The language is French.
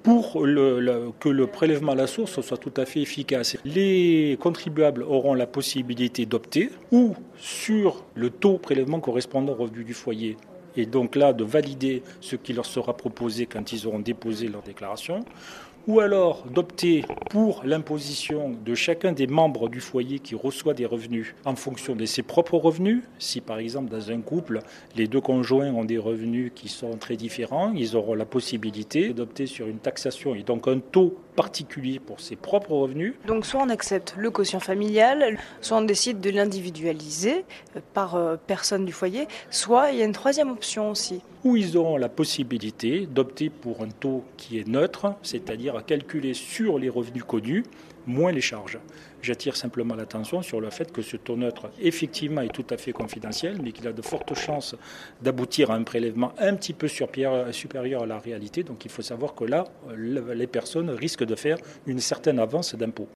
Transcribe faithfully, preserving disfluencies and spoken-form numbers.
pour le, le, que le prélèvement à la source soit tout à fait efficace. Les contribuables auront la possibilité d'opter ou sur le taux prélèvement correspondant au revenu du foyer, et donc là de valider ce qui leur sera proposé quand ils auront déposé leur déclaration, ou alors d'opter pour l'imposition de chacun des membres du foyer qui reçoit des revenus en fonction de ses propres revenus. Si par exemple dans un couple, les deux conjoints ont des revenus qui sont très différents, ils auront la possibilité d'opter sur une taxation et donc un taux particulier pour ses propres revenus. Donc soit on accepte le quotient familial, soit on décide de l'individualiser par personne du foyer, soit il y a une troisième option aussi. Où ils auront la possibilité d'opter pour un taux qui est neutre, c'est-à-dire à calculer sur les revenus connus, moins les charges. J'attire simplement l'attention sur le fait que ce taux neutre, effectivement, est tout à fait confidentiel, mais qu'il a de fortes chances d'aboutir à un prélèvement un petit peu supérieur à la réalité. Donc il faut savoir que là, les personnes risquent de faire une certaine avance d'impôt.